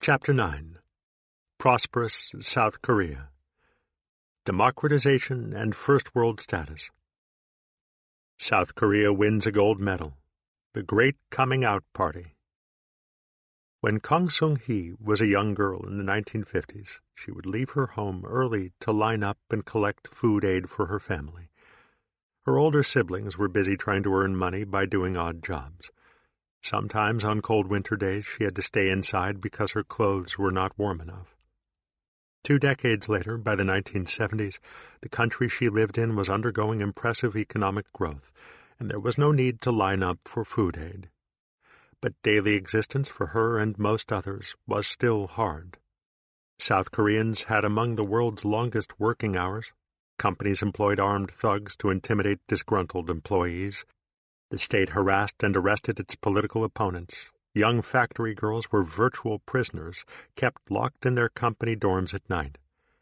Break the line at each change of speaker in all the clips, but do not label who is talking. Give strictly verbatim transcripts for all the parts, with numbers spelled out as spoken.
Chapter nine. Prosperous South Korea. Democratization and First World Status. South Korea wins a gold medal. The Great Coming Out Party. When Kang Sung-hee was a young girl in the nineteen fifties, she would leave her home early to line up and collect food aid for her family. Her older siblings were busy trying to earn money by doing odd jobs. Sometimes on cold winter days she had to stay inside because her clothes were not warm enough. Two decades later, by the nineteen seventies, the country she lived in was undergoing impressive economic growth, and there was no need to line up for food aid. But daily existence for her and most others was still hard. South Koreans had among the world's longest working hours. Companies employed armed thugs to intimidate disgruntled employees. The state harassed and arrested its political opponents. Young factory girls were virtual prisoners, kept locked in their company dorms at night.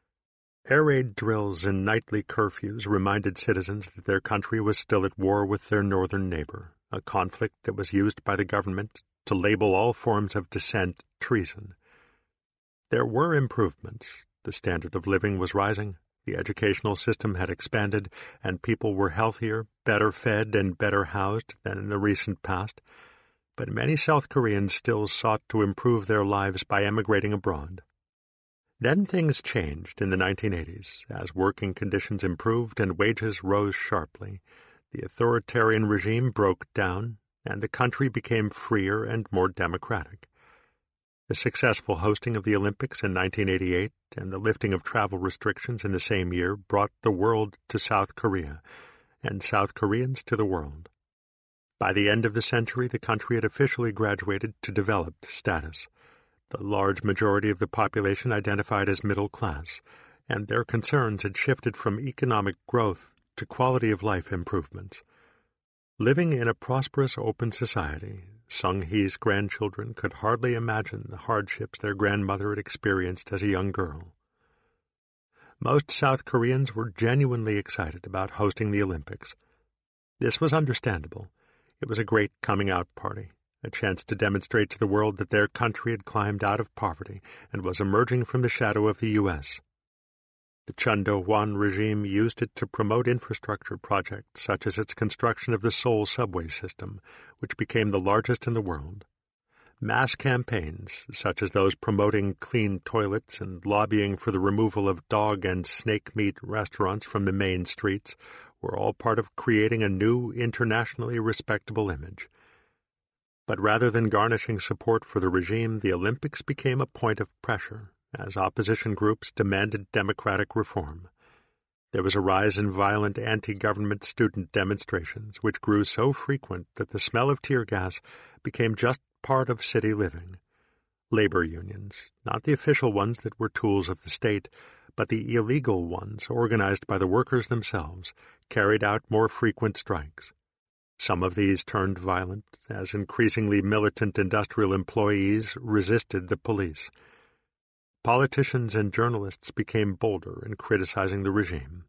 Air raid drills and nightly curfews reminded citizens that their country was still at war with their northern neighbor, a conflict that was used by the government to label all forms of dissent treason. There were improvements. The standard of living was rising. The educational system had expanded, and people were healthier, better fed, and better housed than in the recent past. But many South Koreans still sought to improve their lives by emigrating abroad. Then things changed in the nineteen eighties, as working conditions improved and wages rose sharply. The authoritarian regime broke down, and the country became freer and more democratic. The successful hosting of the Olympics in nineteen eighty-eight and the lifting of travel restrictions in the same year brought the world to South Korea, and South Koreans to the world. By the end of the century, the country had officially graduated to developed status. The large majority of the population identified as middle class, and their concerns had shifted from economic growth to quality of life improvements. Living in a prosperous open society, Sung-hee's grandchildren could hardly imagine the hardships their grandmother had experienced as a young girl. Most South Koreans were genuinely excited about hosting the Olympics. This was understandable. It was a great coming-out party, a chance to demonstrate to the world that their country had climbed out of poverty and was emerging from the shadow of the U S The Chun Do-hwan regime used it to promote infrastructure projects such as its construction of the Seoul subway system, which became the largest in the world. Mass campaigns, such as those promoting clean toilets and lobbying for the removal of dog and snake meat restaurants from the main streets, were all part of creating a new, internationally respectable image. But rather than garnishing support for the regime, the Olympics became a point of pressure, as opposition groups demanded democratic reform. There was a rise in violent anti-government student demonstrations, which grew so frequent that the smell of tear gas became just part of city living. Labor unions, not the official ones that were tools of the state, but the illegal ones organized by the workers themselves, carried out more frequent strikes. Some of these turned violent, as increasingly militant industrial employees resisted the police. Politicians and journalists became bolder in criticizing the regime.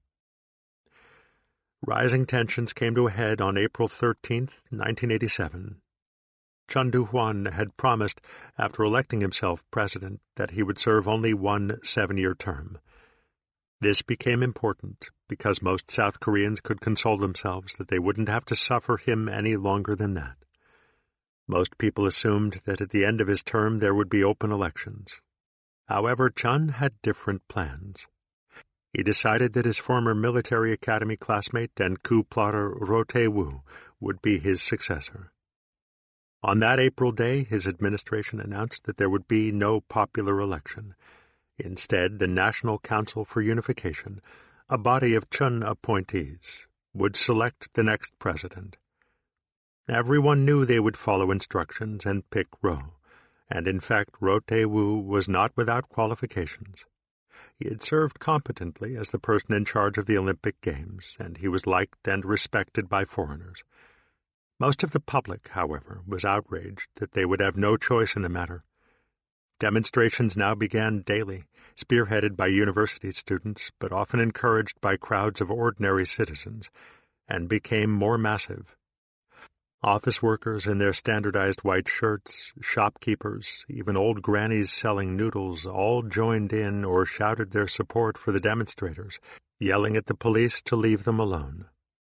Rising tensions came to a head on April thirteenth, nineteen eighty-seven. Chun Do-hwan had promised, after electing himself president, that he would serve only one seven-year term. This became important because most South Koreans could console themselves that they wouldn't have to suffer him any longer than that. Most people assumed that at the end of his term there would be open elections. However, Chun had different plans. He decided that his former military academy classmate and coup plotter Roh Tae-woo would be his successor. On that April day, his administration announced that there would be no popular election. Instead, the National Council for Unification, a body of Chun appointees, would select the next president. Everyone knew they would follow instructions and pick Roh, and in fact Roh Tae-woo was not without qualifications. He had served competently as the person in charge of the Olympic Games, and he was liked and respected by foreigners. Most of the public, however, was outraged that they would have no choice in the matter. Demonstrations now began daily, spearheaded by university students, but often encouraged by crowds of ordinary citizens, and became more massive. Office workers in their standardized white shirts, shopkeepers, even old grannies selling noodles all joined in or shouted their support for the demonstrators, yelling at the police to leave them alone.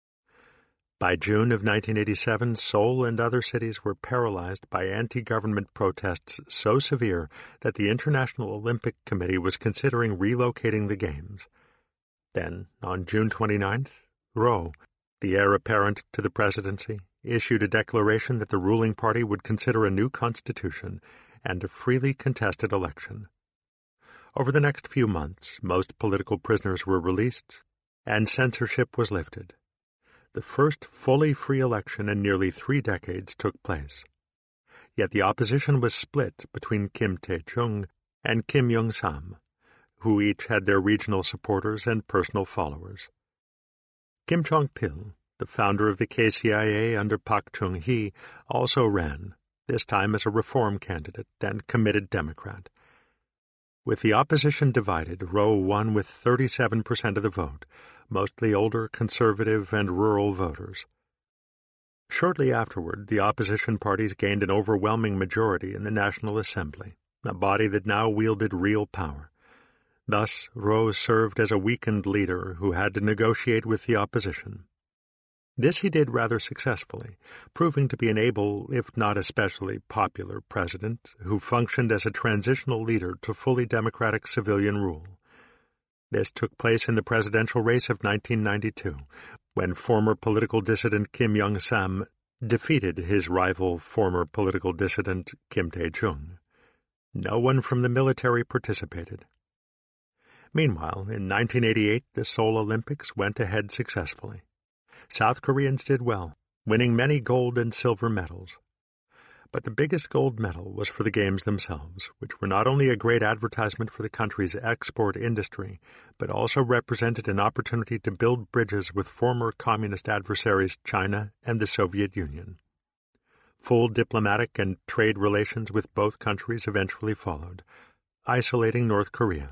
By June of nineteen eighty-seven, Seoul and other cities were paralyzed by anti-government protests so severe that the International Olympic Committee was considering relocating the Games. Then, on June twenty-ninth, Roh, the heir apparent to the presidency, issued a declaration that the ruling party would consider a new constitution and a freely contested election. Over the next few months, most political prisoners were released, and censorship was lifted. The first fully free election in nearly three decades took place. Yet the opposition was split between Kim Tae-chung and Kim Young-sam, who each had their regional supporters and personal followers. Kim Jong-pil, the founder of the K C I A under Pak Chung-hee, also ran, this time as a reform candidate and committed Democrat. With the opposition divided, Roh won with thirty-seven percent of the vote, mostly older, conservative, and rural voters. Shortly afterward, the opposition parties gained an overwhelming majority in the National Assembly, a body that now wielded real power. Thus, Roh served as a weakened leader who had to negotiate with the opposition. This he did rather successfully, proving to be an able, if not especially popular, president who functioned as a transitional leader to fully democratic civilian rule. This took place in the presidential race of nineteen ninety-two, when former political dissident Kim Young-sam defeated his rival former political dissident Kim Tae-chung. No one from the military participated. Meanwhile, in nineteen eighty-eight, the Seoul Olympics went ahead successfully. South Koreans did well, winning many gold and silver medals. But the biggest gold medal was for the Games themselves, which were not only a great advertisement for the country's export industry, but also represented an opportunity to build bridges with former communist adversaries China and the Soviet Union. Full diplomatic and trade relations with both countries eventually followed, isolating North Korea.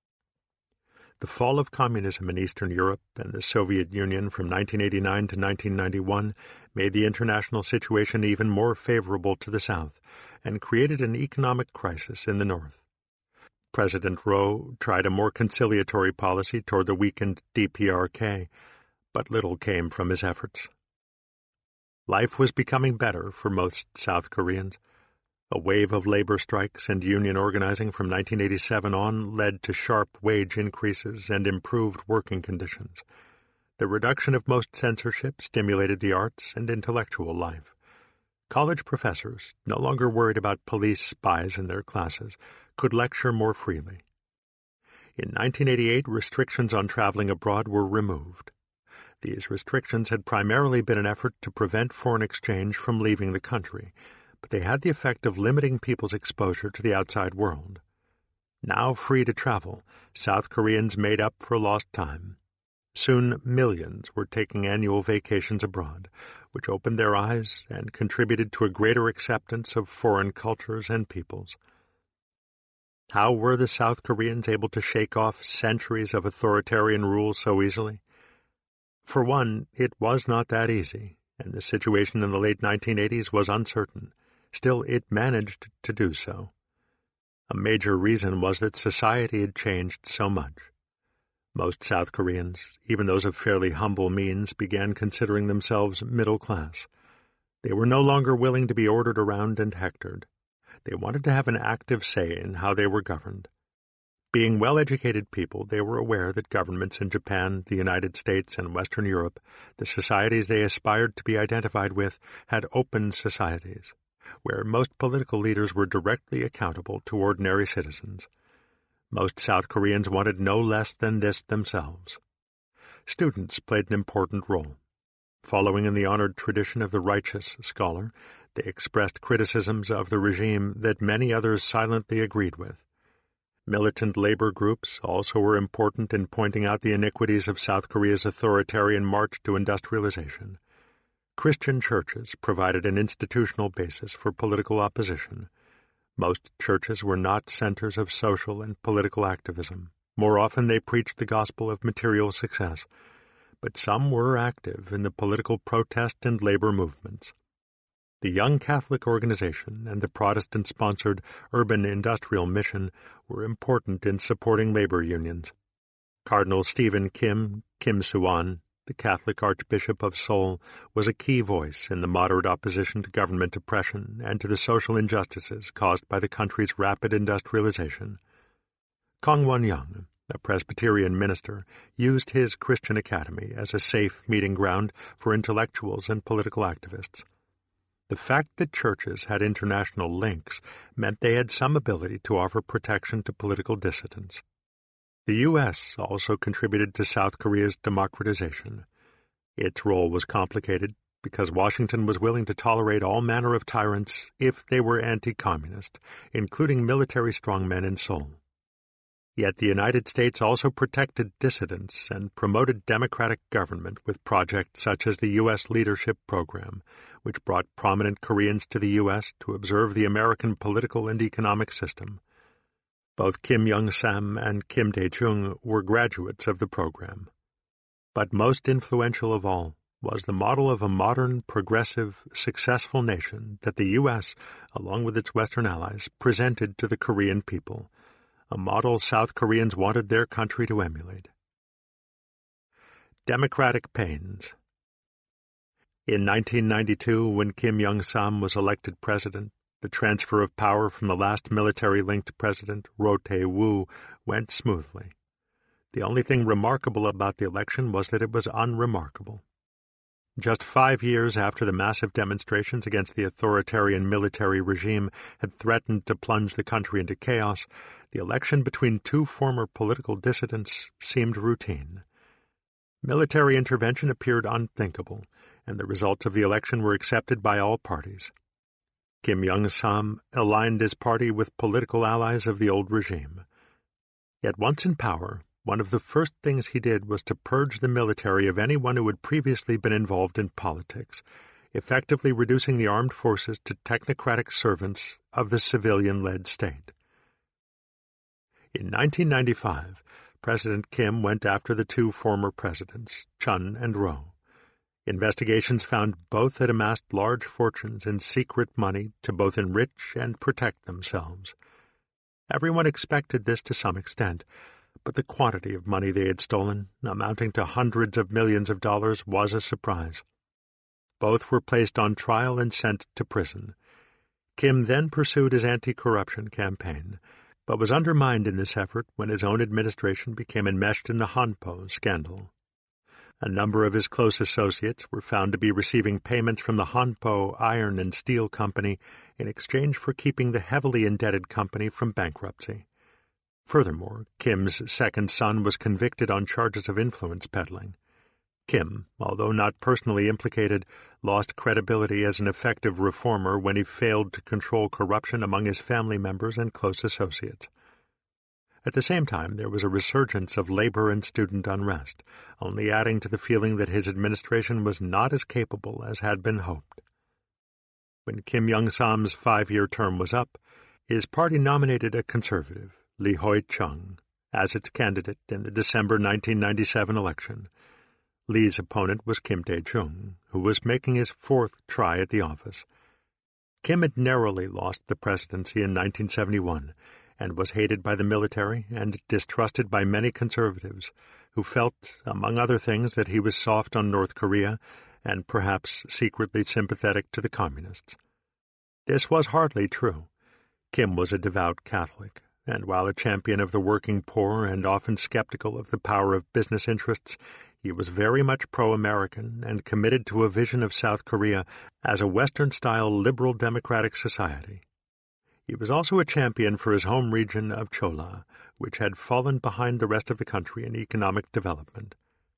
The fall of communism in Eastern Europe and the Soviet Union from nineteen eighty-nine to nineteen ninety-one made the international situation even more favorable to the South and created an economic crisis in the North. President Roh tried a more conciliatory policy toward the weakened D P R K, but little came from his efforts. Life was becoming better for most South Koreans. A wave of labor strikes and union organizing from nineteen eighty-seven on led to sharp wage increases and improved working conditions. The reduction of most censorship stimulated the arts and intellectual life. College professors, no longer worried about police spies in their classes, could lecture more freely. In nineteen eighty-eight, restrictions on traveling abroad were removed. These restrictions had primarily been an effort to prevent foreign exchange from leaving the country, but they had the effect of limiting people's exposure to the outside world. Now free to travel, South Koreans made up for lost time. Soon millions were taking annual vacations abroad, which opened their eyes and contributed to a greater acceptance of foreign cultures and peoples. How were the South Koreans able to shake off centuries of authoritarian rule so easily? For one, it was not that easy, and the situation in the late nineteen eighties was uncertain. Still, it managed to do so. A major reason was that society had changed so much. Most South Koreans, even those of fairly humble means, began considering themselves middle class. They were no longer willing to be ordered around and hectored. They wanted to have an active say in how they were governed. Being well-educated people, they were aware that governments in Japan, the United States, and Western Europe, the societies they aspired to be identified with, had open societies, where most political leaders were directly accountable to ordinary citizens. Most South Koreans wanted no less than this themselves. Students played an important role. Following in the honored tradition of the righteous scholar, they expressed criticisms of the regime that many others silently agreed with. Militant labor groups also were important in pointing out the iniquities of South Korea's authoritarian march to industrialization. Christian churches provided an institutional basis for political opposition. Most churches were not centers of social and political activism. More often they preached the gospel of material success, but some were active in the political protest and labor movements. The Young Catholic Organization and the Protestant-sponsored Urban Industrial Mission were important in supporting labor unions. Cardinal Stephen Kim, Kim Suan, the Catholic Archbishop of Seoul, was a key voice in the moderate opposition to government oppression and to the social injustices caused by the country's rapid industrialization. Kong Won-young, a Presbyterian minister, used his Christian academy as a safe meeting ground for intellectuals and political activists. The fact that churches had international links meant they had some ability to offer protection to political dissidents. The U S also contributed to South Korea's democratization. Its role was complicated because Washington was willing to tolerate all manner of tyrants if they were anti-communist, including military strongmen in Seoul. Yet the United States also protected dissidents and promoted democratic government with projects such as the U S Leadership Program, which brought prominent Koreans to the U S to observe the American political and economic system. Both Kim Young-sam and Kim Dae-jung were graduates of the program. But most influential of all was the model of a modern, progressive, successful nation that the U S, along with its Western allies, presented to the Korean people, a model South Koreans wanted their country to emulate. Democratic pains. In nineteen ninety-two, when Kim Young-sam was elected president, the transfer of power from the last military-linked president, Roh Tae-woo, went smoothly. The only thing remarkable about the election was that it was unremarkable. Just five years after the massive demonstrations against the authoritarian military regime had threatened to plunge the country into chaos, the election between two former political dissidents seemed routine. Military intervention appeared unthinkable, and the results of the election were accepted by all parties. Kim Young-sam aligned his party with political allies of the old regime. Yet once in power, one of the first things he did was to purge the military of anyone who had previously been involved in politics, effectively reducing the armed forces to technocratic servants of the civilian-led state. In nineteen ninety-five, President Kim went after the two former presidents, Chun and Roh. Investigations found both had amassed large fortunes in secret money to both enrich and protect themselves. Everyone expected this to some extent, but the quantity of money they had stolen, amounting to hundreds of millions of dollars, was a surprise. Both were placed on trial and sent to prison. Kim then pursued his anti-corruption campaign, but was undermined in this effort when his own administration became enmeshed in the Hanpo scandal. A number of his close associates were found to be receiving payments from the Hanpo Iron and Steel Company in exchange for keeping the heavily indebted company from bankruptcy. Furthermore, Kim's second son was convicted on charges of influence peddling. Kim, although not personally implicated, lost credibility as an effective reformer when he failed to control corruption among his family members and close associates. At the same time, there was a resurgence of labor and student unrest, only adding to the feeling that his administration was not as capable as had been hoped. When Kim Young-sam's five-year term was up, his party nominated a conservative, Lee Hoi-chung, as its candidate in the December nineteen ninety-seven election. Lee's opponent was Kim Dae-jung, who was making his fourth try at the office. Kim had narrowly lost the presidency in nineteen seventy-one, and was hated by the military and distrusted by many conservatives, who felt, among other things, that he was soft on North Korea and perhaps secretly sympathetic to the communists. This was hardly true. Kim was a devout Catholic, and while a champion of the working poor and often skeptical of the power of business interests, he was very much pro-American and committed to a vision of South Korea as a Western-style liberal democratic society. He was also a champion for his home region of Cholla, which had fallen behind the rest of the country in economic development.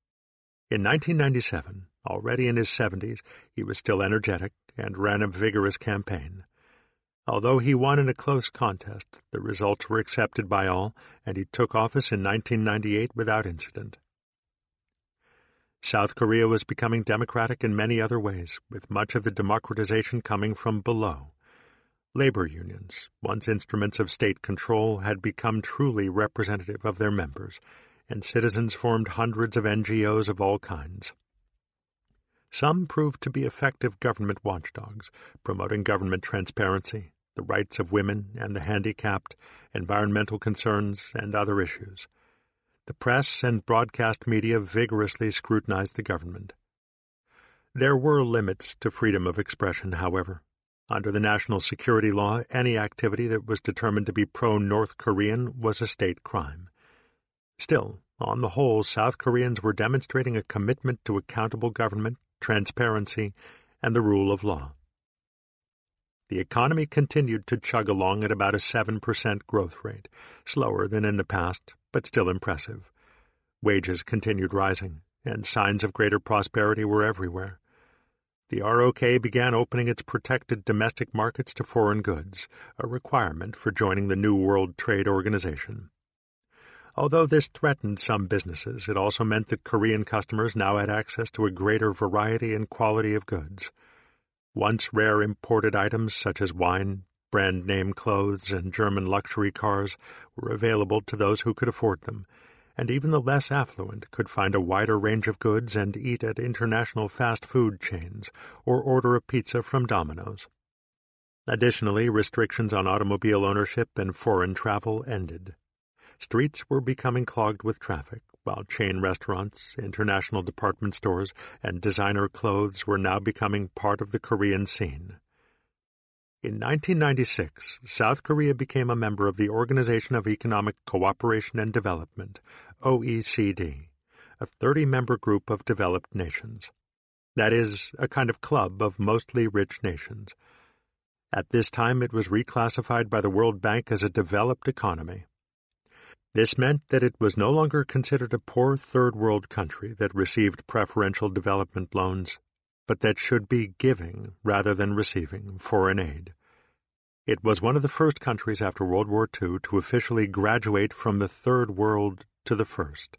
In nineteen ninety-seven, already in his seventies, he was still energetic and ran a vigorous campaign. Although he won in a close contest, the results were accepted by all, and he took office in nineteen ninety-eight without incident. South Korea was becoming democratic in many other ways, with much of the democratization coming from below. Labor unions, once instruments of state control, had become truly representative of their members, and citizens formed hundreds of N G Os of all kinds. Some proved to be effective government watchdogs, promoting government transparency, the rights of women and the handicapped, environmental concerns, and other issues. The press and broadcast media vigorously scrutinized the government. There were limits to freedom of expression, however. Under the national security law, any activity that was determined to be pro-North Korean was a state crime. Still, on the whole, South Koreans were demonstrating a commitment to accountable government, transparency, and the rule of law. The economy continued to chug along at about a seven percent growth rate, slower than in the past, but still impressive. Wages continued rising, and signs of greater prosperity were everywhere. The R O K began opening its protected domestic markets to foreign goods, a requirement for joining the New World Trade Organization. Although this threatened some businesses, it also meant that Korean customers now had access to a greater variety and quality of goods. Once rare imported items such as wine, brand-name clothes, and German luxury cars were available to those who could afford them, and even the less affluent could find a wider range of goods and eat at international fast food chains or order a pizza from Domino's. Additionally, restrictions on automobile ownership and foreign travel ended. Streets were becoming clogged with traffic, while chain restaurants, international department stores, and designer clothes were now becoming part of the Korean scene. In nineteen ninety-six, South Korea became a member of the Organization of Economic Cooperation and Development, O E C D, a thirty-member group of developed nations. That is, a kind of club of mostly rich nations. At this time, it was reclassified by the World Bank as a developed economy. This meant that it was no longer considered a poor third-world country that received preferential development loans, but that should be giving rather than receiving foreign aid. It was one of the first countries after World War Two to officially graduate from the Third World to the First.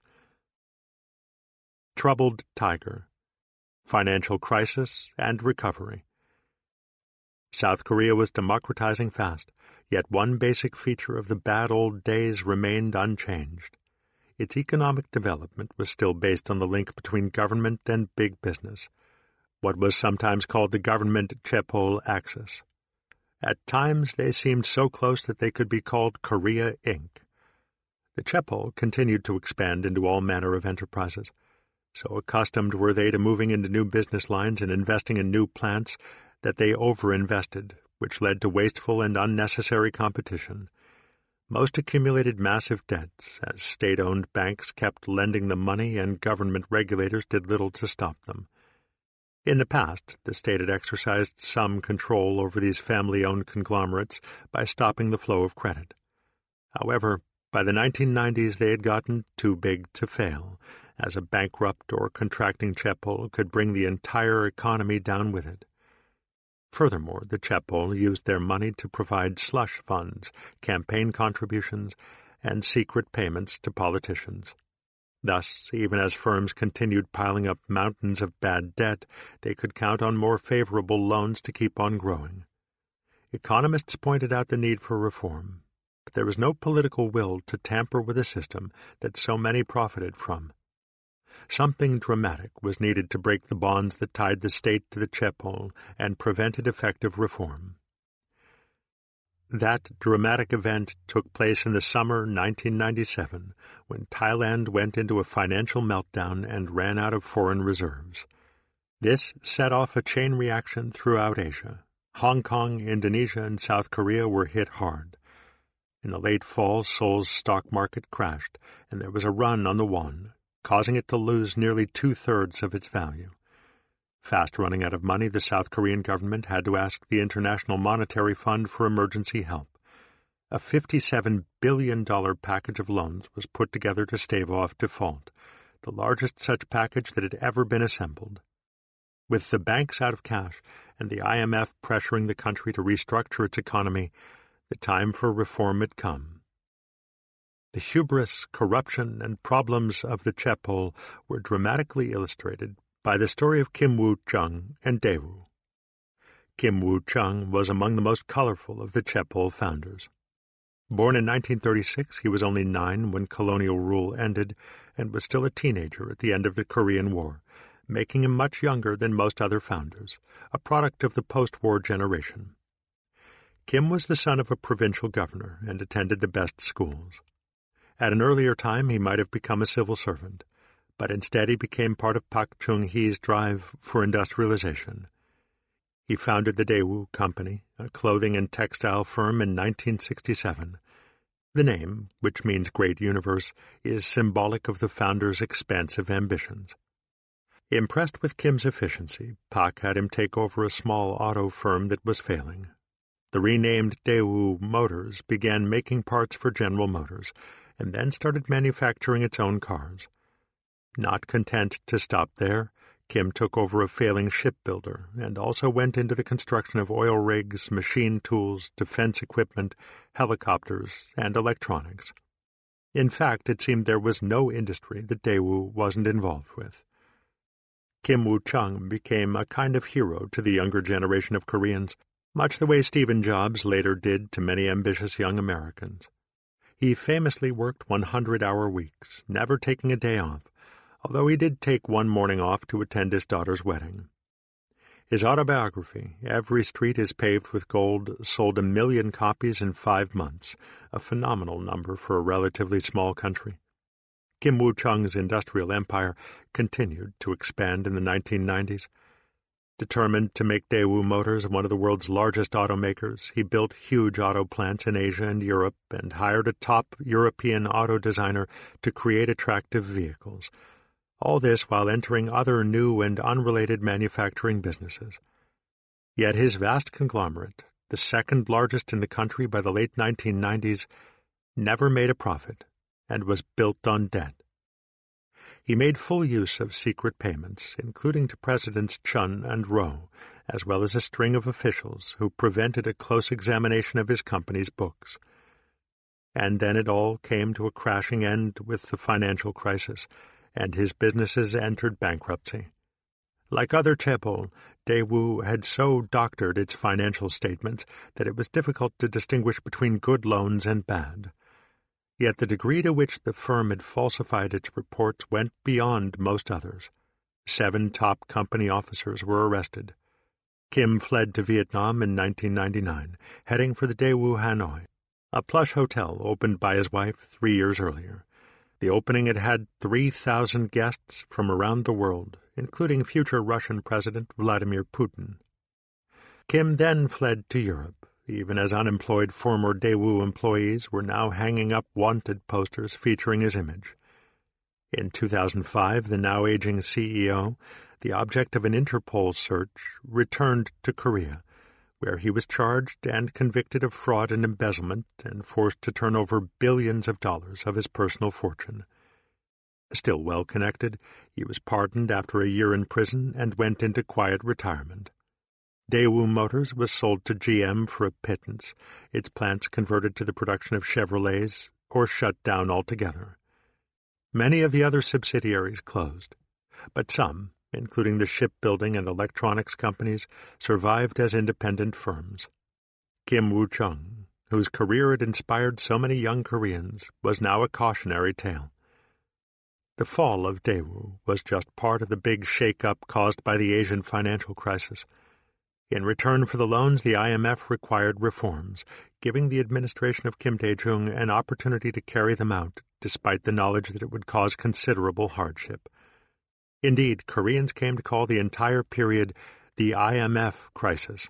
Troubled Tiger, Financial Crisis and Recovery. South Korea was democratizing fast, yet one basic feature of the bad old days remained unchanged. Its economic development was still based on the link between government and big business, what was sometimes called the government-Chaepol axis. At times they seemed so close that they could be called Korea Incorporated. The Chaepol continued to expand into all manner of enterprises. So accustomed were they to moving into new business lines and investing in new plants that they overinvested, which led to wasteful and unnecessary competition. Most accumulated massive debts, as state-owned banks kept lending them money and government regulators did little to stop them. In the past, the state had exercised some control over these family-owned conglomerates by stopping the flow of credit. However, by the nineteen nineties they had gotten too big to fail, as a bankrupt or contracting Chaepol could bring the entire economy down with it. Furthermore, the Chaepol used their money to provide slush funds, campaign contributions, and secret payments to politicians. Thus, even as firms continued piling up mountains of bad debt, they could count on more favorable loans to keep on growing. Economists pointed out the need for reform, but there was no political will to tamper with a system that so many profited from. Something dramatic was needed to break the bonds that tied the state to the Chaepol and prevented effective reform. That dramatic event took place in the summer nineteen ninety-seven, when Thailand went into a financial meltdown and ran out of foreign reserves. This set off a chain reaction throughout Asia. Hong Kong, Indonesia, and South Korea were hit hard. In the late fall, Seoul's stock market crashed, and there was a run on the won, causing it to lose nearly two-thirds of its value. Fast running out of money, the South Korean government had to ask the International Monetary Fund for emergency help. A fifty-seven billion dollars package of loans was put together to stave off default, the largest such package that had ever been assembled. With the banks out of cash and the I M F pressuring the country to restructure its economy, the time for reform had come. The hubris, corruption, and problems of the Chaepol were dramatically illustrated by the story of Kim Woo-chung and Daewoo. Kim Woo-chung was among the most colorful of the Chaepol founders. Born in nineteen thirty-six, he was only nine when colonial rule ended and was still a teenager at the end of the Korean War, making him much younger than most other founders, a product of the post-war generation. Kim was the son of a provincial governor and attended the best schools. At an earlier time he might have become a civil servant, but instead he became part of Pak Chung-hee's drive for industrialization. He founded the Daewoo Company, a clothing and textile firm, in nineteen sixty-seven. The name, which means Great Universe, is symbolic of the founder's expansive ambitions. Impressed with Kim's efficiency, Pak had him take over a small auto firm that was failing. The renamed Daewoo Motors began making parts for General Motors, and then started manufacturing its own cars. Not content to stop there, Kim took over a failing shipbuilder and also went into the construction of oil rigs, machine tools, defense equipment, helicopters, and electronics. In fact, it seemed there was no industry that Daewoo wasn't involved with. Kim Woo-chung became a kind of hero to the younger generation of Koreans, much the way Stephen Jobs later did to many ambitious young Americans. He famously worked one hundred hour weeks, never taking a day off, although he did take one morning off to attend his daughter's wedding. His autobiography, Every Street is Paved with Gold, sold a million copies in five months, a phenomenal number for a relatively small country. Kim Woo-chung's industrial empire continued to expand in the nineteen nineties. Determined to make Daewoo Motors one of the world's largest automakers, he built huge auto plants in Asia and Europe and hired a top European auto designer to create attractive vehicles. All this while entering other new and unrelated manufacturing businesses. Yet his vast conglomerate, the second largest in the country by the late nineteen nineties, never made a profit and was built on debt. He made full use of secret payments, including to Presidents Chun and Roh, as well as a string of officials who prevented a close examination of his company's books. And then it all came to a crashing end with the financial crisis, and his businesses entered bankruptcy. Like other chaebol, Daewoo had so doctored its financial statements that it was difficult to distinguish between good loans and bad. Yet the degree to which the firm had falsified its reports went beyond most others. Seven top company officers were arrested. Kim fled to Vietnam in nineteen ninety-nine, heading for the Daewoo Hanoi, a plush hotel opened by his wife three years earlier. The opening had had three thousand guests from around the world, including future Russian President Vladimir Putin. Kim then fled to Europe, even as unemployed former Daewoo employees were now hanging up wanted posters featuring his image. In two thousand five, the now-aging C E O, the object of an Interpol search, returned to Korea, where he was charged and convicted of fraud and embezzlement and forced to turn over billions of dollars of his personal fortune. Still well-connected, he was pardoned after a year in prison and went into quiet retirement. Daewoo Motors was sold to G M for a pittance, its plants converted to the production of Chevrolets, or shut down altogether. Many of the other subsidiaries closed, but some, including the shipbuilding and electronics companies, survived as independent firms. Kim Woo-chung, whose career had inspired so many young Koreans, was now a cautionary tale. The fall of Daewoo was just part of the big shake-up caused by the Asian financial crisis. In return for the loans, the I M F required reforms, giving the administration of Kim Dae-jung an opportunity to carry them out, despite the knowledge that it would cause considerable hardship. Indeed, Koreans came to call the entire period the I M F crisis.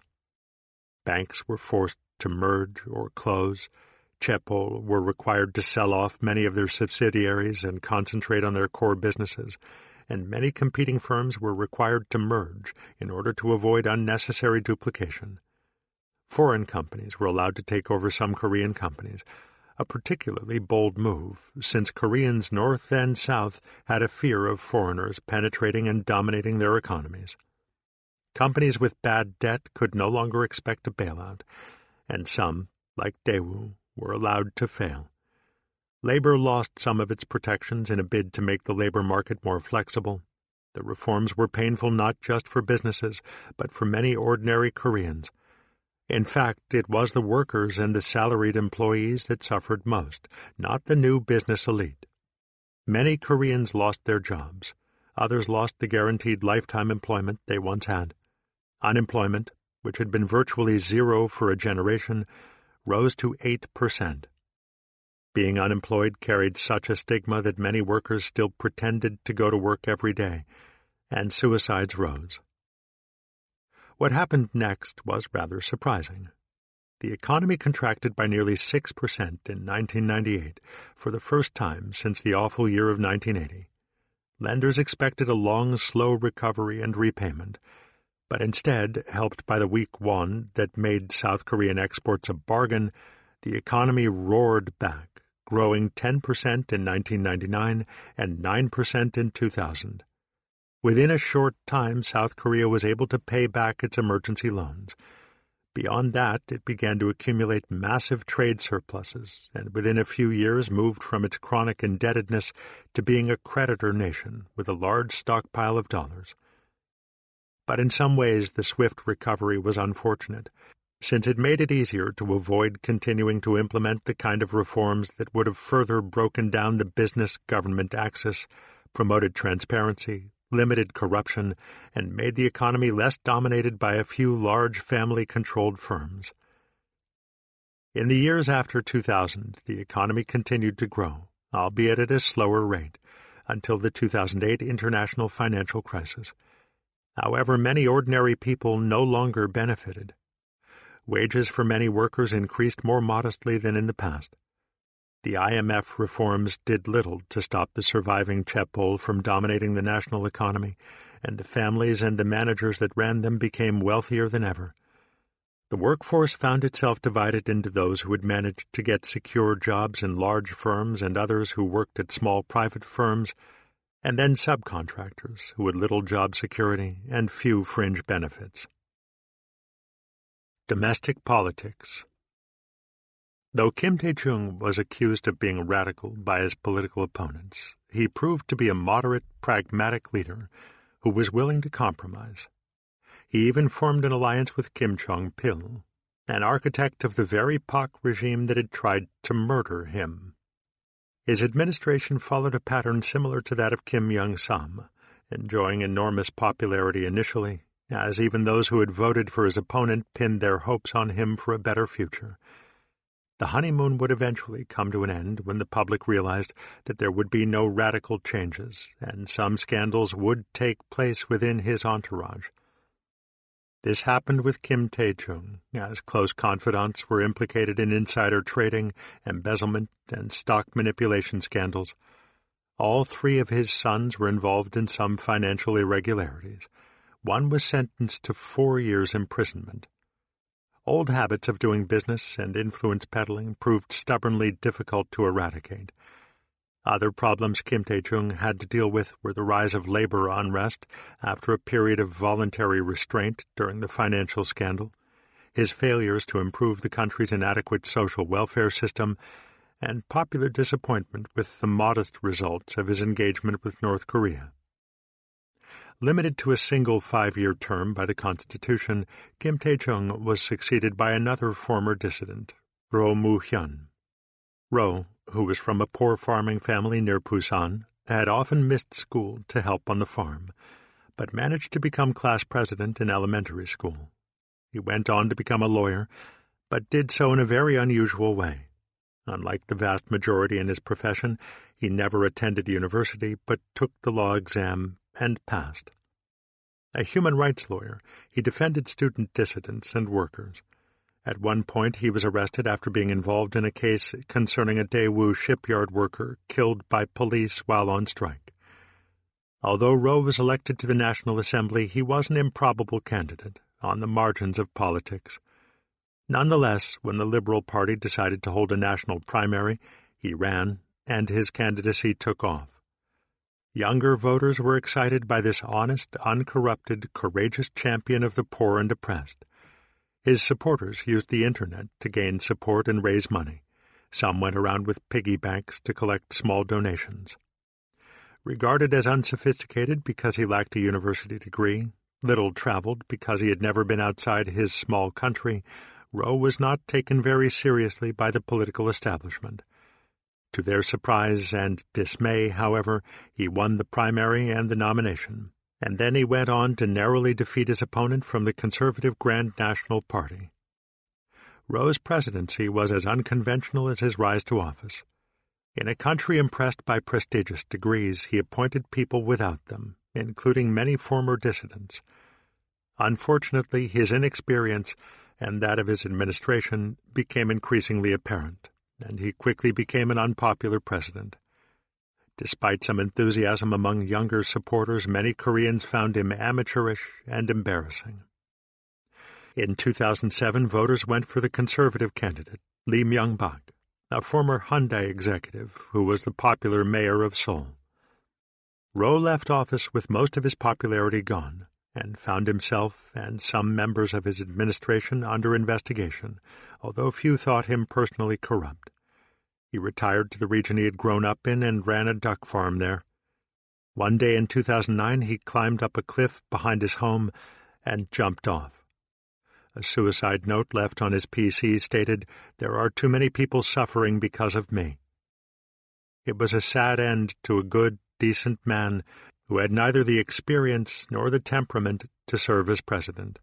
Banks were forced to merge or close. Chaebol were required to sell off many of their subsidiaries and concentrate on their core businesses, and many competing firms were required to merge in order to avoid unnecessary duplication. Foreign companies were allowed to take over some Korean companies, a particularly bold move, since Koreans north and south had a fear of foreigners penetrating and dominating their economies. Companies with bad debt could no longer expect a bailout, and some, like Daewoo, were allowed to fail. Labor lost some of its protections in a bid to make the labor market more flexible. The reforms were painful not just for businesses, but for many ordinary Koreans. In fact, it was the workers and the salaried employees that suffered most, not the new business elite. Many Koreans lost their jobs. Others lost the guaranteed lifetime employment they once had. Unemployment, which had been virtually zero for a generation, rose to eight percent. Being unemployed carried such a stigma that many workers still pretended to go to work every day, and suicides rose. What happened next was rather surprising. The economy contracted by nearly six percent in nineteen ninety-eight, for the first time since the awful year of nineteen eighty. Lenders expected a long, slow recovery and repayment, but instead, helped by the weak won that made South Korean exports a bargain, the economy roared back, growing ten percent in nineteen ninety-nine and nine percent in two thousand. Within a short time, South Korea was able to pay back its emergency loans. Beyond that, it began to accumulate massive trade surpluses, and within a few years moved from its chronic indebtedness to being a creditor nation with a large stockpile of dollars. But in some ways the swift recovery was unfortunate, since it made it easier to avoid continuing to implement the kind of reforms that would have further broken down the business-government axis, promoted transparency, limited corruption, and made the economy less dominated by a few large family-controlled firms. In the years after two thousand, the economy continued to grow, albeit at a slower rate, until the two thousand eight international financial crisis. However, many ordinary people no longer benefited. Wages for many workers increased more modestly than in the past. The I M F reforms did little to stop the surviving chaebol from dominating the national economy, and the families and the managers that ran them became wealthier than ever. The workforce found itself divided into those who had managed to get secure jobs in large firms and others who worked at small private firms, and then subcontractors who had little job security and few fringe benefits. Domestic politics. Though Kim Dae-jung was accused of being radical by his political opponents, he proved to be a moderate, pragmatic leader who was willing to compromise. He even formed an alliance with Kim Jong-pil, an architect of the very Pak regime that had tried to murder him. His administration followed a pattern similar to that of Kim Young-sam, enjoying enormous popularity initially, as even those who had voted for his opponent pinned their hopes on him for a better future. The honeymoon would eventually come to an end when the public realized that there would be no radical changes, and some scandals would take place within his entourage. This happened with Kim Tae-jung, as close confidants were implicated in insider trading, embezzlement, and stock manipulation scandals. All three of his sons were involved in some financial irregularities. One was sentenced to four years' imprisonment. Old habits of doing business and influence peddling proved stubbornly difficult to eradicate. Other problems Kim Tae-jung had to deal with were the rise of labor unrest after a period of voluntary restraint during the financial scandal, his failures to improve the country's inadequate social welfare system, and popular disappointment with the modest results of his engagement with North Korea. Limited to a single five-year term by the Constitution, Kim Tae-jung was succeeded by another former dissident, Roh Moo-hyun. Roh, who was from a poor farming family near Busan, had often missed school to help on the farm, but managed to become class president in elementary school. He went on to become a lawyer, but did so in a very unusual way. Unlike the vast majority in his profession, he never attended university but took the law exam and passed. A human rights lawyer, he defended student dissidents and workers. At one point he was arrested after being involved in a case concerning a Daewoo shipyard worker killed by police while on strike. Although Roh was elected to the National Assembly, he was an improbable candidate, on the margins of politics. Nonetheless, when the Liberal Party decided to hold a national primary, he ran, and his candidacy took off. Younger voters were excited by this honest, uncorrupted, courageous champion of the poor and oppressed. His supporters used the Internet to gain support and raise money. Some went around with piggy banks to collect small donations. Regarded as unsophisticated because he lacked a university degree, little traveled because he had never been outside his small country, Roh was not taken very seriously by the political establishment. To their surprise and dismay, however, he won the primary and the nomination, and then he went on to narrowly defeat his opponent from the conservative Grand National Party. Roh's presidency was as unconventional as his rise to office. In a country impressed by prestigious degrees, he appointed people without them, including many former dissidents. Unfortunately, his inexperience and that of his administration became increasingly apparent, and he quickly became an unpopular president. Despite some enthusiasm among younger supporters, many Koreans found him amateurish and embarrassing. In two thousand seven, voters went for the conservative candidate, Lee Myung-bak, a former Hyundai executive who was the popular mayor of Seoul. Roh left office with most of his popularity gone, and found himself and some members of his administration under investigation, although few thought him personally corrupt. He retired to the region he had grown up in and ran a duck farm there. One day in two thousand nine, he climbed up a cliff behind his home and jumped off. A suicide note left on his P C stated, "There are too many people suffering because of me." It was a sad end to a good, decent man who had neither the experience nor the temperament to serve as president.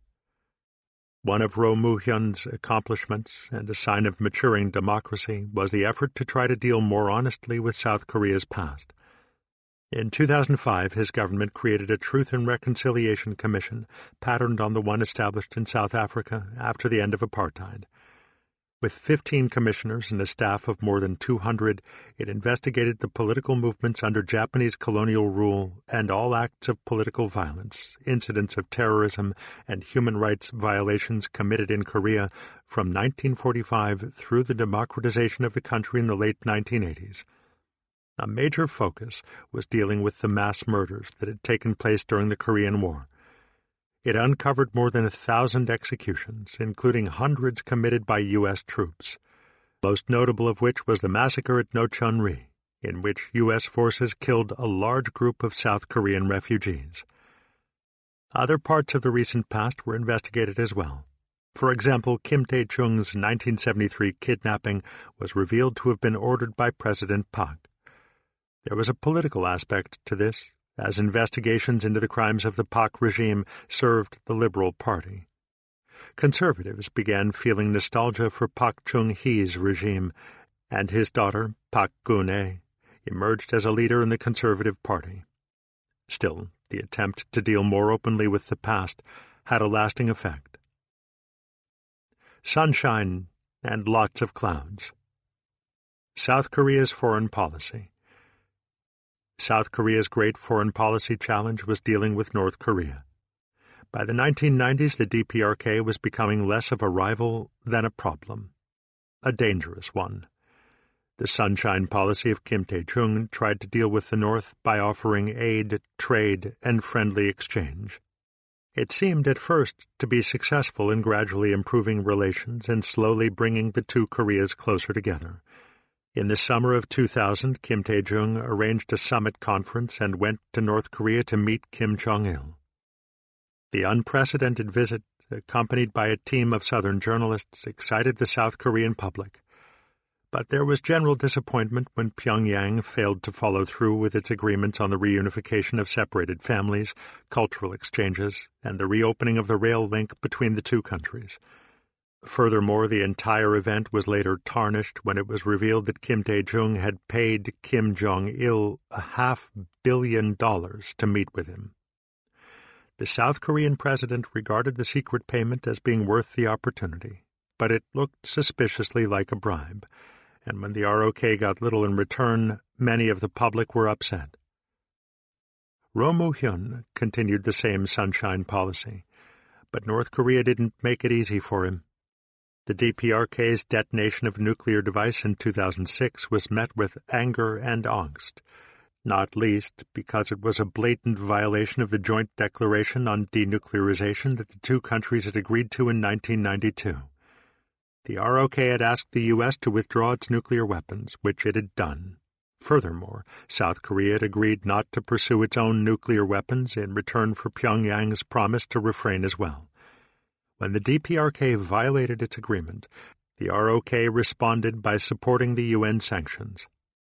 One of Roh Moo-hyun's accomplishments, and a sign of maturing democracy, was the effort to try to deal more honestly with South Korea's past. In two thousand five, his government created a Truth and Reconciliation Commission, patterned on the one established in South Africa after the end of apartheid. With fifteen commissioners and a staff of more than two hundred, it investigated the political movements under Japanese colonial rule and all acts of political violence, incidents of terrorism, and human rights violations committed in Korea from nineteen forty-five through the democratization of the country in the late nineteen eighties. A major focus was dealing with the mass murders that had taken place during the Korean War. It uncovered more than a thousand executions, including hundreds committed by U S troops, most notable of which was the massacre at Nochon-ri, in which U S forces killed a large group of South Korean refugees. Other parts of the recent past were investigated as well. For example, Kim Dae-jung's nineteen seventy-three kidnapping was revealed to have been ordered by President Park. There was a political aspect to this, as investigations into the crimes of the Park regime served the Liberal Party. Conservatives began feeling nostalgia for Park Chung-hee's regime, and his daughter, Park Geun-hye, emerged as a leader in the Conservative Party. Still, the attempt to deal more openly with the past had a lasting effect. Sunshine and lots of clouds. South Korea's foreign policy. South Korea's great foreign policy challenge was dealing with North Korea. By the nineteen nineties, the D P R K was becoming less of a rival than a problem, a dangerous one. The sunshine policy of Kim Dae-jung tried to deal with the North by offering aid, trade, and friendly exchange. It seemed at first to be successful in gradually improving relations and slowly bringing the two Koreas closer together. In the summer of two thousand, Kim Dae-jung arranged a summit conference and went to North Korea to meet Kim Jong-il. The unprecedented visit, accompanied by a team of Southern journalists, excited the South Korean public. But there was general disappointment when Pyongyang failed to follow through with its agreements on the reunification of separated families, cultural exchanges, and the reopening of the rail link between the two countries. Furthermore, the entire event was later tarnished when it was revealed that Kim Dae-jung had paid Kim Jong-il a half billion dollars to meet with him. The South Korean president regarded the secret payment as being worth the opportunity, but it looked suspiciously like a bribe, and when the R O K got little in return, many of the public were upset. Roh Moo-hyun continued the same sunshine policy, but North Korea didn't make it easy for him. The D P R K's detonation of a nuclear device in two thousand six was met with anger and angst, not least because it was a blatant violation of the joint declaration on denuclearization that the two countries had agreed to in nineteen ninety-two. The R O K had asked the U S to withdraw its nuclear weapons, which it had done. Furthermore, South Korea had agreed not to pursue its own nuclear weapons in return for Pyongyang's promise to refrain as well. When the D P R K violated its agreement, the R O K responded by supporting the U N sanctions.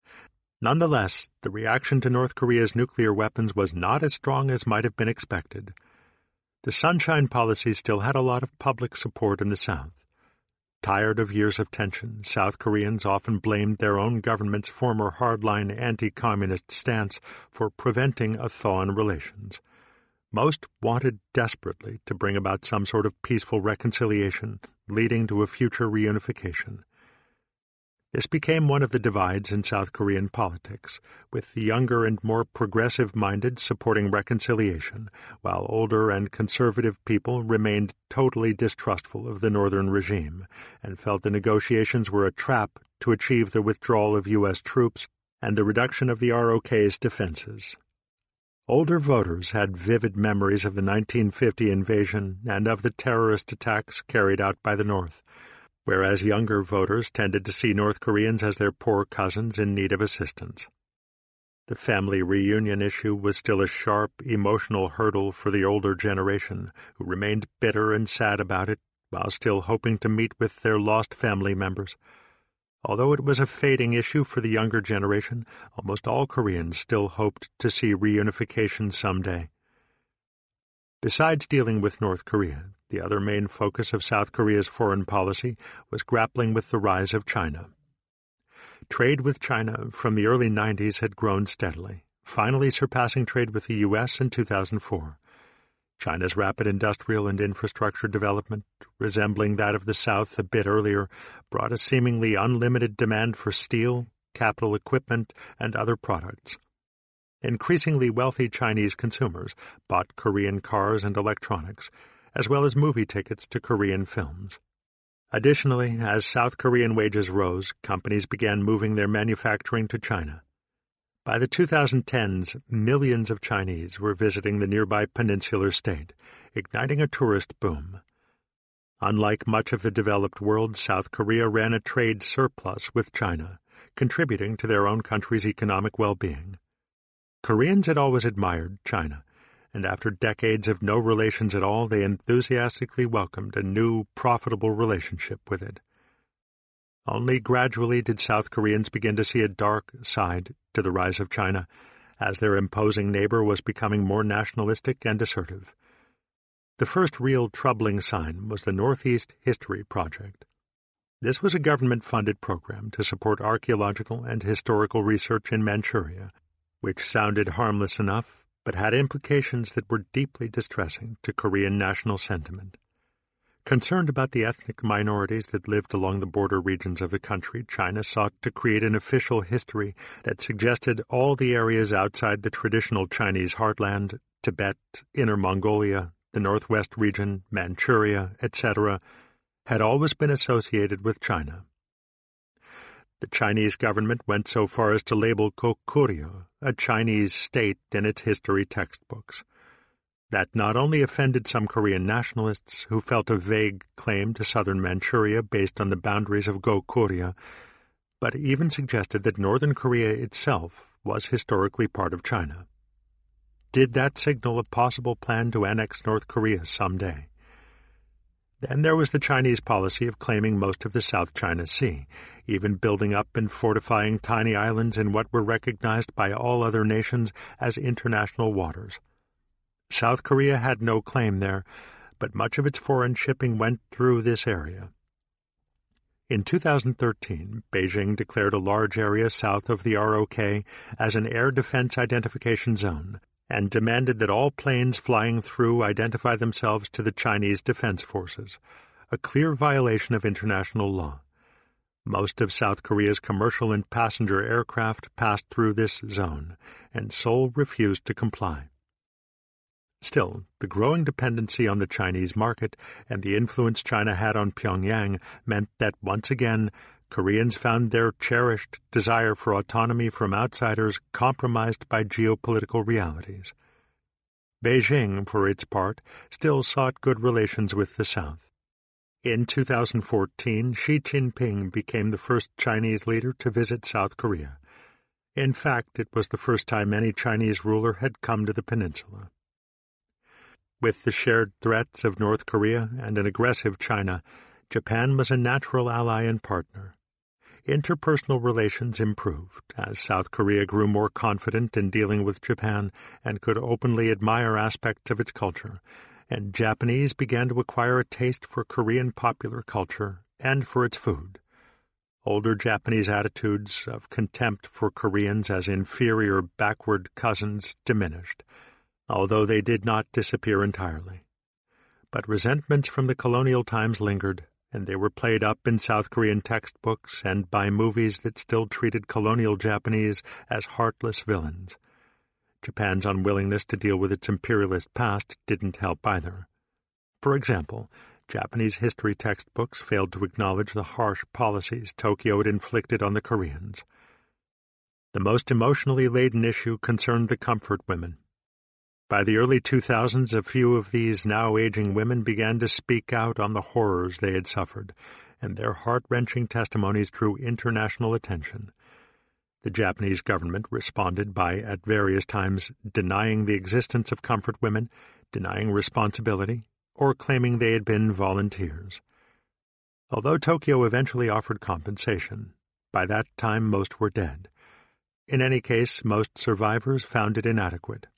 Nonetheless, the reaction to North Korea's nuclear weapons was not as strong as might have been expected. The Sunshine Policy still had a lot of public support in the South. Tired of years of tension, South Koreans often blamed their own government's former hardline anti-communist stance for preventing a thaw in relations. Most wanted desperately to bring about some sort of peaceful reconciliation, leading to a future reunification. This became one of the divides in South Korean politics, with the younger and more progressive-minded supporting reconciliation, while older and conservative people remained totally distrustful of the northern regime and felt the negotiations were a trap to achieve the withdrawal of U S troops and the reduction of the R O K's defenses. Older voters had vivid memories of the nineteen fifty invasion and of the terrorist attacks carried out by the North, whereas younger voters tended to see North Koreans as their poor cousins in need of assistance. The family reunion issue was still a sharp, emotional hurdle for the older generation, who remained bitter and sad about it while still hoping to meet with their lost family members. Although it was a fading issue for the younger generation, almost all Koreans still hoped to see reunification someday. Besides dealing with North Korea, the other main focus of South Korea's foreign policy was grappling with the rise of China. Trade with China from the early nineties had grown steadily, finally surpassing trade with the U S in two thousand four. China's rapid industrial and infrastructure development, resembling that of the South a bit earlier, brought a seemingly unlimited demand for steel, capital equipment, and other products. Increasingly wealthy Chinese consumers bought Korean cars and electronics, as well as movie tickets to Korean films. Additionally, as South Korean wages rose, companies began moving their manufacturing to China. By the twenty tens, millions of Chinese were visiting the nearby peninsular state, igniting a tourist boom. Unlike much of the developed world, South Korea ran a trade surplus with China, contributing to their own country's economic well-being. Koreans had always admired China, and after decades of no relations at all, they enthusiastically welcomed a new, profitable relationship with it. Only gradually did South Koreans begin to see a dark side to the rise of China, as their imposing neighbor was becoming more nationalistic and assertive. The first real troubling sign was the Northeast History Project. This was a government-funded program to support archaeological and historical research in Manchuria, which sounded harmless enough, but had implications that were deeply distressing to Korean national sentiment. Concerned about the ethnic minorities that lived along the border regions of the country, China sought to create an official history that suggested all the areas outside the traditional Chinese heartland, Tibet, Inner Mongolia, the Northwest region, Manchuria, et cetera, had always been associated with China. The Chinese government went so far as to label Goguryeo a Chinese state in its history textbooks. That not only offended some Korean nationalists who felt a vague claim to southern Manchuria based on the boundaries of Goguryeo, but even suggested that northern Korea itself was historically part of China. Did that signal a possible plan to annex North Korea someday? Then there was the Chinese policy of claiming most of the South China Sea, even building up and fortifying tiny islands in what were recognized by all other nations as international waters. South Korea had no claim there, but much of its foreign shipping went through this area. In two thousand thirteen, Beijing declared a large area south of the R O K as an air defense identification zone and demanded that all planes flying through identify themselves to the Chinese Defense Forces, a clear violation of international law. Most of South Korea's commercial and passenger aircraft passed through this zone, and Seoul refused to comply. Still, the growing dependency on the Chinese market and the influence China had on Pyongyang meant that once again Koreans found their cherished desire for autonomy from outsiders compromised by geopolitical realities. Beijing, for its part, still sought good relations with the South. In two thousand fourteen, Xi Jinping became the first Chinese leader to visit South Korea. In fact, it was the first time any Chinese ruler had come to the peninsula. With the shared threats of North Korea and an aggressive China, Japan was a natural ally and partner. interpersonal relations improved as South Korea grew more confident in dealing with Japan and could openly admire aspects of its culture, and Japanese began to acquire a taste for Korean popular culture and for its food. Older Japanese attitudes of contempt for Koreans as inferior, backward cousins diminished, although they did not disappear entirely. But resentments from the colonial times lingered, and they were played up in South Korean textbooks and by movies that still treated colonial Japanese as heartless villains. Japan's unwillingness to deal with its imperialist past didn't help either. For example, Japanese history textbooks failed to acknowledge the harsh policies Tokyo had inflicted on the Koreans. The most emotionally laden issue concerned the comfort women. By the early two thousands, a few of these now aging women began to speak out on the horrors they had suffered, and their heart-wrenching testimonies drew international attention. The Japanese government responded by, at various times, denying the existence of comfort women, denying responsibility, or claiming they had been volunteers. Although Tokyo eventually offered compensation, by that time most were dead. In any case, most survivors found it inadequate.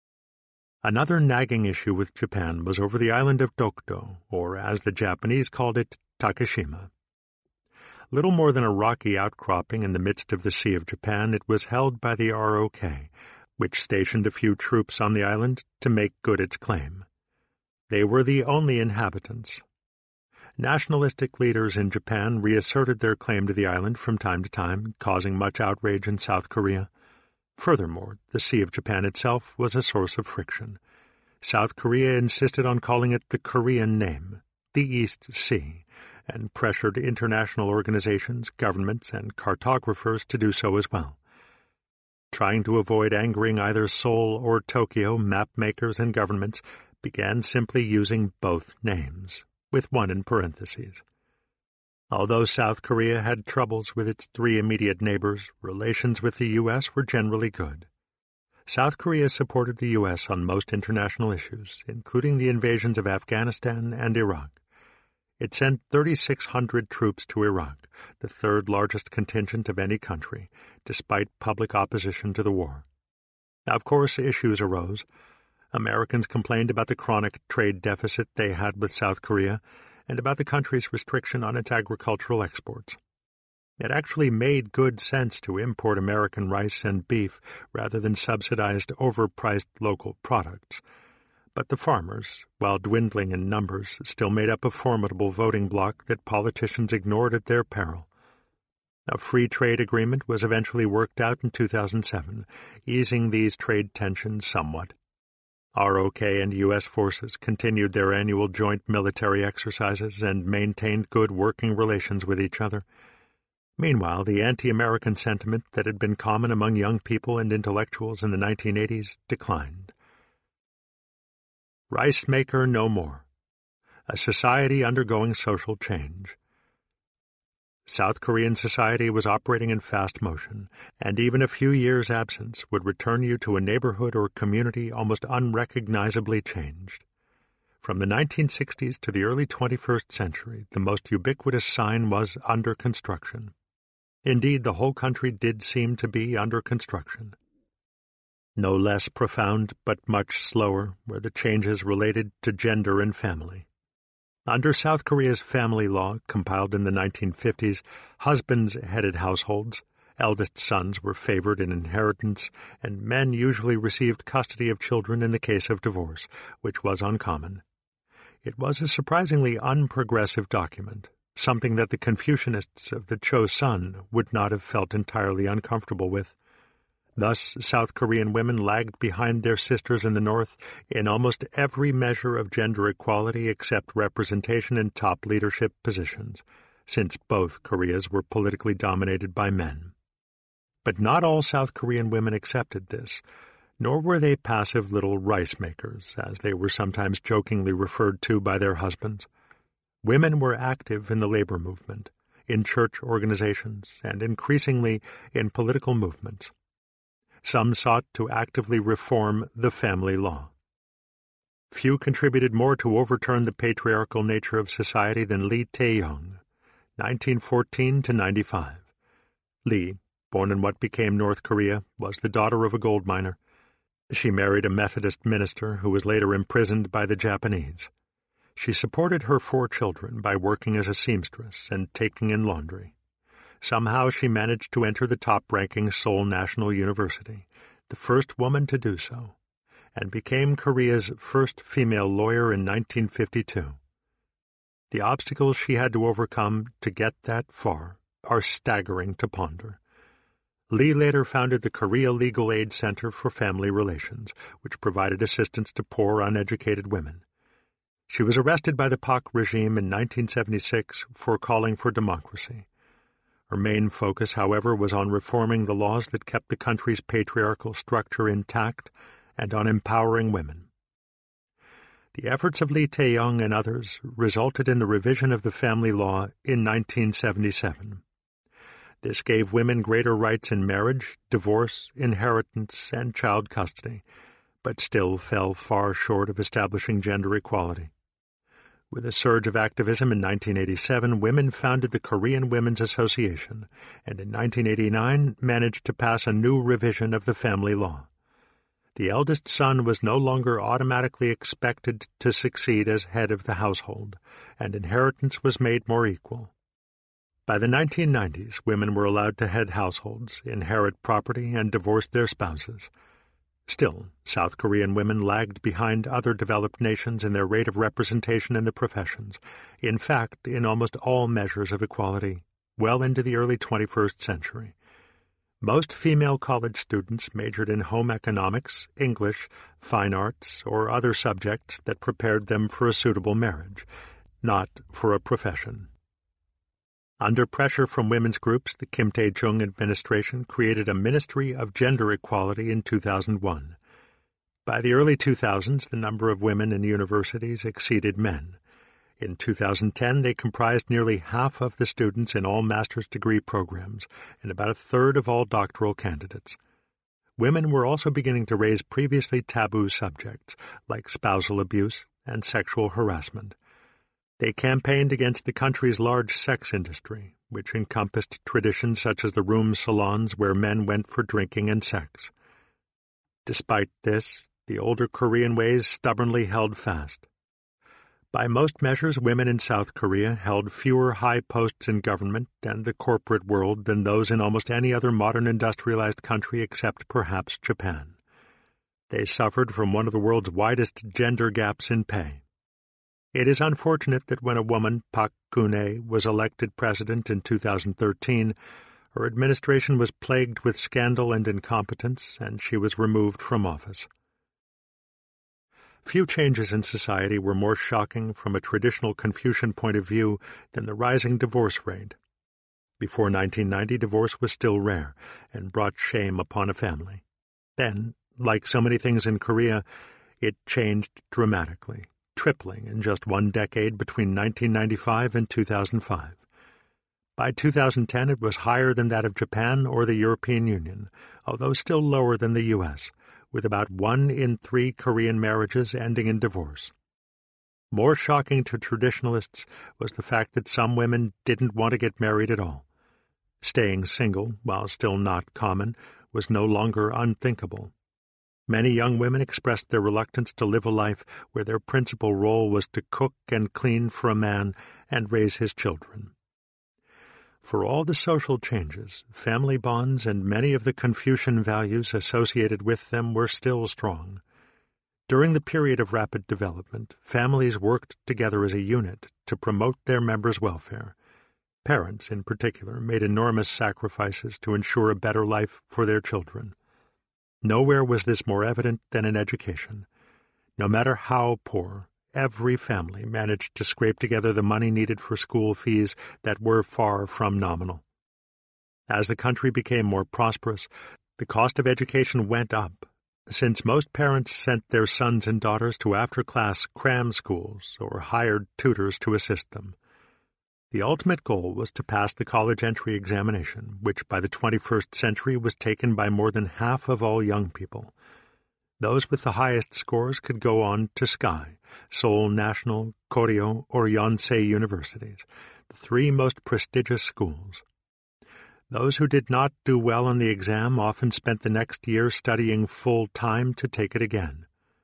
Another nagging issue with Japan was over the island of Dokdo, or as the Japanese called it, Takeshima. Little more than a rocky outcropping in the midst of the Sea of Japan, it was held by the R O K, which stationed a few troops on the island to make good its claim. They were the only inhabitants. Nationalistic leaders in Japan reasserted their claim to the island from time to time, causing much outrage in South Korea. Furthermore, the Sea of Japan itself was a source of friction. South Korea insisted on calling it the Korean name, the East Sea, and pressured international organizations, governments, and cartographers to do so as well. Trying to avoid angering either Seoul or Tokyo, map-makers and governments began simply using both names, with one in parentheses. Although South Korea had troubles with its three immediate neighbors, relations with the U S were generally good. South Korea supported the U S on most international issues, including the invasions of Afghanistan and Iraq. It sent thirty-six hundred troops to Iraq, the third largest contingent of any country, despite public opposition to the war. Now, of course, issues arose. Americans complained about the chronic trade deficit they had with South Korea, and about the country's restriction on its agricultural exports. It actually made good sense to import American rice and beef rather than subsidized, overpriced local products. But the farmers, while dwindling in numbers, still made up a formidable voting bloc that politicians ignored at their peril. A free trade agreement was eventually worked out in two thousand seven, easing these trade tensions somewhat. R O K and U S forces continued their annual joint military exercises and maintained good working relations with each other. Meanwhile, the anti-American sentiment that had been common among young people and intellectuals in the nineteen eighties declined. Rice Maker No More. A society undergoing social change. South Korean society was operating in fast motion, and even a few years' absence would return you to a neighborhood or community almost unrecognizably changed. From the nineteen sixties to the early twenty-first century, the most ubiquitous sign was under construction. Indeed, the whole country did seem to be under construction. No less profound, but much slower, were the changes related to gender and family. Under South Korea's family law, compiled in the nineteen fifties, husbands headed households, eldest sons were favored in inheritance, and men usually received custody of children in the case of divorce, which was uncommon. It was a surprisingly unprogressive document, something that the Confucianists of the Chosun would not have felt entirely uncomfortable with. Thus, South Korean women lagged behind their sisters in the North in almost every measure of gender equality except representation in top leadership positions, since both Koreas were politically dominated by men. But not all South Korean women accepted this, nor were they passive little rice makers, as they were sometimes jokingly referred to by their husbands. Women were active in the labor movement, in church organizations, and increasingly in political movements. Some sought to actively reform the family law. Few contributed more to overturn the patriarchal nature of society than Lee Tae-yong, nineteen fourteen to ninety-five, Lee, born in what became North Korea, was the daughter of a gold miner. She married a Methodist minister who was later imprisoned by the Japanese. She supported her four children by working as a seamstress and taking in laundry. Somehow she managed to enter the top-ranking Seoul National University, the first woman to do so, and became Korea's first female lawyer in nineteen fifty-two. The obstacles she had to overcome to get that far are staggering to ponder. Lee later founded the Korea Legal Aid Center for Family Relations, which provided assistance to poor, uneducated women. She was arrested by the Pak regime in nineteen seventy-six for calling for democracy. Her main focus, however, was on reforming the laws that kept the country's patriarchal structure intact and on empowering women. The efforts of Lee Tae-young and others resulted in the revision of the family law in nineteen seventy-seven. This gave women greater rights in marriage, divorce, inheritance, and child custody, but still fell far short of establishing gender equality. With a surge of activism in nineteen eighty-seven, women founded the Korean Women's Association, and in nineteen eighty-nine managed to pass a new revision of the family law. The eldest son was no longer automatically expected to succeed as head of the household, and inheritance was made more equal. By the nineteen nineties, women were allowed to head households, inherit property, and divorce their spouses. Still, South Korean women lagged behind other developed nations in their rate of representation in the professions, in fact, in almost all measures of equality, well into the early twenty-first century. Most female college students majored in home economics, English, fine arts, or other subjects that prepared them for a suitable marriage, not for a profession. Under pressure from women's groups, the Kim Dae-jung administration created a Ministry of Gender Equality in two thousand one. By the early two thousands, the number of women in universities exceeded men. In two thousand ten, they comprised nearly half of the students in all master's degree programs and about a third of all doctoral candidates. Women were also beginning to raise previously taboo subjects like spousal abuse and sexual harassment. They campaigned against the country's large sex industry, which encompassed traditions such as the room salons where men went for drinking and sex. Despite this, the older Korean ways stubbornly held fast. By most measures, women in South Korea held fewer high posts in government and the corporate world than those in almost any other modern industrialized country except perhaps Japan. They suffered from one of the world's widest gender gaps in pay. It is unfortunate that when a woman, Park Geun-hye, was elected president in two thousand thirteen, her administration was plagued with scandal and incompetence, and she was removed from office. Few changes in society were more shocking from a traditional Confucian point of view than the rising divorce rate. Before nineteen ninety, divorce was still rare and brought shame upon a family. Then, like so many things in Korea, it changed dramatically, tripling in just one decade between nineteen ninety-five and two thousand five. By two thousand ten, it was higher than that of Japan or the European Union, although still lower than the U S, with about one in three Korean marriages ending in divorce. More shocking to traditionalists was the fact that some women didn't want to get married at all. Staying single, while still not common, was no longer unthinkable. Many young women expressed their reluctance to live a life where their principal role was to cook and clean for a man and raise his children. For all the social changes, family bonds and many of the Confucian values associated with them were still strong. During the period of rapid development, families worked together as a unit to promote their members' welfare. Parents, in particular, made enormous sacrifices to ensure a better life for their children. Nowhere was this more evident than in education. No matter how poor, every family managed to scrape together the money needed for school fees that were far from nominal. As the country became more prosperous, the cost of education went up, since most parents sent their sons and daughters to after-class cram schools or hired tutors to assist them. The ultimate goal was to pass the college entry examination, which by the twenty-first century was taken by more than half of all young people. Those with the highest scores could go on to SKY, Seoul National, Koryo, or Yonsei universities, the three most prestigious schools. Those who did not do well on the exam often spent the next year studying full-time to take it again.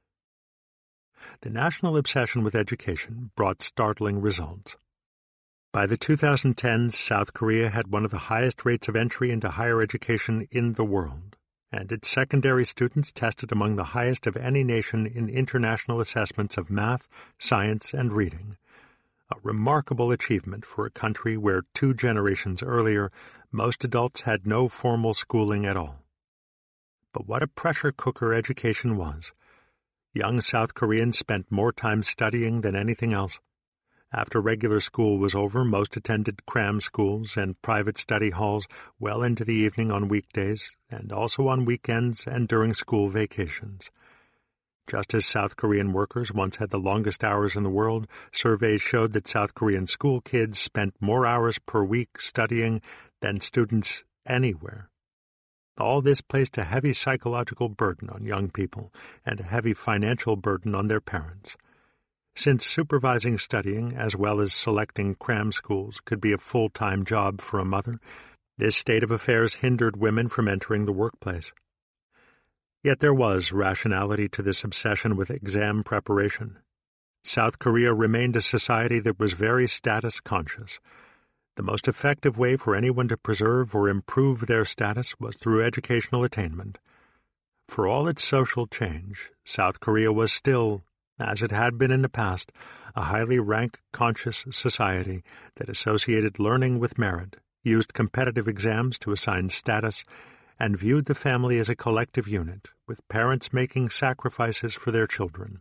The national obsession with education brought startling results. By the twenty tens, South Korea had one of the highest rates of entry into higher education in the world, and its secondary students tested among the highest of any nation in international assessments of math, science, and reading. A remarkable achievement for a country where two generations earlier most adults had no formal schooling at all. But what a pressure cooker education was. Young South Koreans spent more time studying than anything else. After regular school was over, most attended cram schools and private study halls well into the evening on weekdays, and also on weekends and during school vacations. Just as South Korean workers once had the longest hours in the world, surveys showed that South Korean school kids spent more hours per week studying than students anywhere. All this placed a heavy psychological burden on young people and a heavy financial burden on their parents. Since supervising studying as well as selecting cram schools could be a full-time job for a mother, this state of affairs hindered women from entering the workplace. Yet there was rationality to this obsession with exam preparation. South Korea remained a society that was very status-conscious. The most effective way for anyone to preserve or improve their status was through educational attainment. For all its social change, South Korea was still, as it had been in the past, a highly rank-conscious society that associated learning with merit, used competitive exams to assign status, and viewed the family as a collective unit, with parents making sacrifices for their children.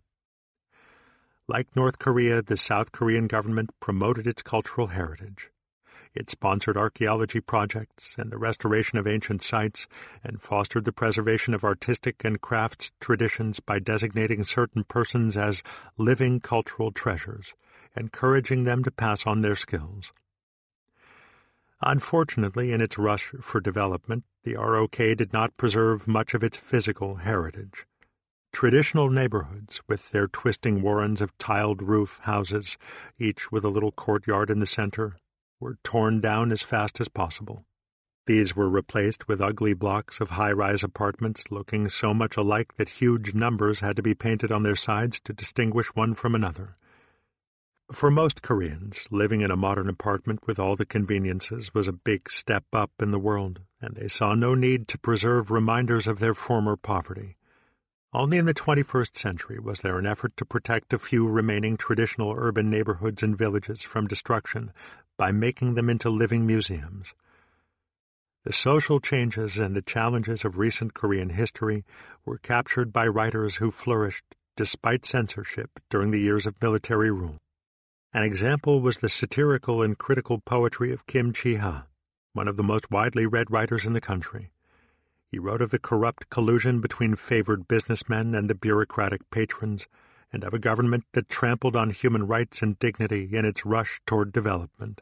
Like North Korea, the South Korean government promoted its cultural heritage. It sponsored archaeology projects and the restoration of ancient sites, and fostered the preservation of artistic and crafts traditions by designating certain persons as living cultural treasures, encouraging them to pass on their skills. Unfortunately, in its rush for development, the R O K did not preserve much of its physical heritage. Traditional neighborhoods, with their twisting warrens of tiled roof houses, each with a little courtyard in the center, were torn down as fast as possible. These were replaced with ugly blocks of high-rise apartments looking so much alike that huge numbers had to be painted on their sides to distinguish one from another. For most Koreans, living in a modern apartment with all the conveniences was a big step up in the world, and they saw no need to preserve reminders of their former poverty. Only in the twenty-first century was there an effort to protect a few remaining traditional urban neighborhoods and villages from destruction by making them into living museums. The social changes and the challenges of recent Korean history were captured by writers who flourished despite censorship during the years of military rule. An example was the satirical and critical poetry of Kim Chi-ha, one of the most widely read writers in the country. He wrote of the corrupt collusion between favored businessmen and the bureaucratic patrons, and of a government that trampled on human rights and dignity in its rush toward development.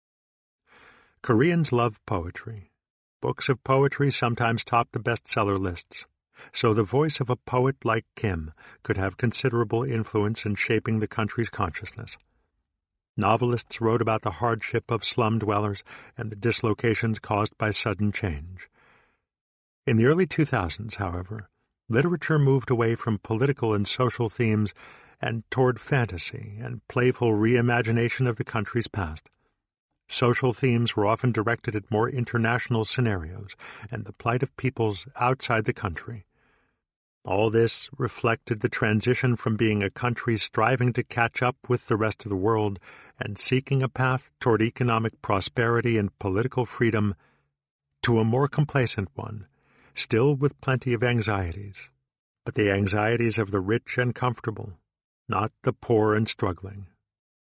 Koreans love poetry. Books of poetry sometimes top the bestseller lists, so the voice of a poet like Kim could have considerable influence in shaping the country's consciousness. Novelists wrote about the hardship of slum dwellers and the dislocations caused by sudden change. In the early two thousands, however, literature moved away from political and social themes and toward fantasy and playful reimagination of the country's past. Social themes were often directed at more international scenarios and the plight of peoples outside the country. All this reflected the transition from being a country striving to catch up with the rest of the world and seeking a path toward economic prosperity and political freedom to a more complacent one, still with plenty of anxieties, but the anxieties of the rich and comfortable, not the poor and struggling,